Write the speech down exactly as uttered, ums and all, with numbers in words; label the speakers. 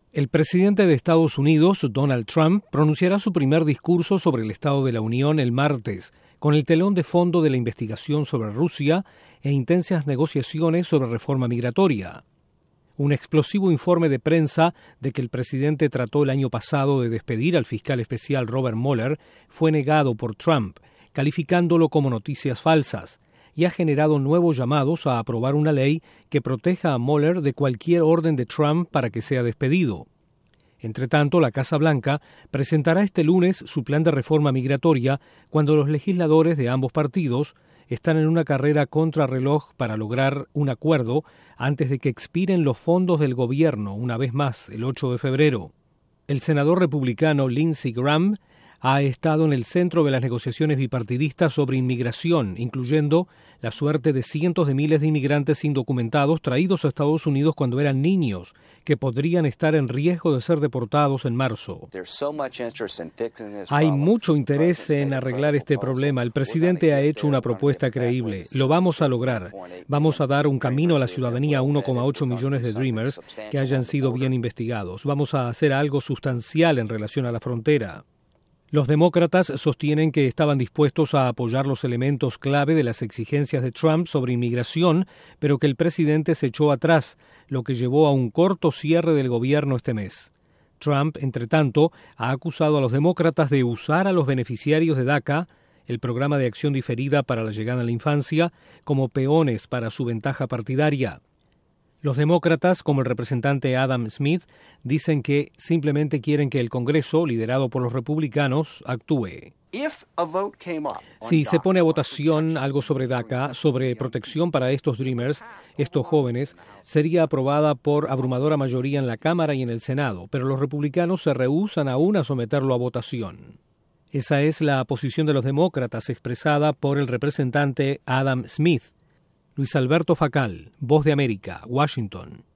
Speaker 1: El presidente de Estados Unidos, Donald Trump, pronunciará su primer discurso sobre el Estado de la Unión el martes, con el telón de fondo de la investigación sobre Rusia e intensas negociaciones sobre reforma migratoria. Un explosivo informe de prensa de que el presidente trató el año pasado de despedir al fiscal especial Robert Mueller fue negado por Trump, calificándolo como noticias falsas, y ha generado nuevos llamados a aprobar una ley que proteja a Mueller de cualquier orden de Trump para que sea despedido. Entretanto, la Casa Blanca presentará este lunes su plan de reforma migratoria cuando los legisladores de ambos partidos están en una carrera contrarreloj para lograr un acuerdo antes de que expiren los fondos del gobierno una vez más el ocho de febrero. El senador republicano Lindsey Graham ha estado en el centro de las negociaciones bipartidistas sobre inmigración, incluyendo la suerte de cientos de miles de inmigrantes indocumentados traídos a Estados Unidos cuando eran niños, que podrían estar en riesgo de ser deportados en marzo. Hay mucho interés en arreglar este problema. El presidente ha hecho una propuesta creíble. Lo vamos a lograr. Vamos a dar un camino a la ciudadanía a uno coma ocho millones de Dreamers que hayan sido bien investigados. Vamos a hacer algo sustancial en relación a la frontera. Los demócratas sostienen que estaban dispuestos a apoyar los elementos clave de las exigencias de Trump sobre inmigración, pero que el presidente se echó atrás, lo que llevó a un corto cierre del gobierno este mes. Trump, entre tanto, ha acusado a los demócratas de usar a los beneficiarios de DACA, el programa de acción diferida para la llegada a la infancia, como peones para su ventaja partidaria. Los demócratas, como el representante Adam Smith, dicen que simplemente quieren que el Congreso, liderado por los republicanos, actúe. Si se pone a votación algo sobre DACA, sobre protección para estos Dreamers, estos jóvenes, sería aprobada por abrumadora mayoría en la Cámara y en el Senado, pero los republicanos se rehúsan aún a someterlo a votación. Esa es la posición de los demócratas expresada por el representante Adam Smith. Luis Alberto Facal, Voz de América, Washington.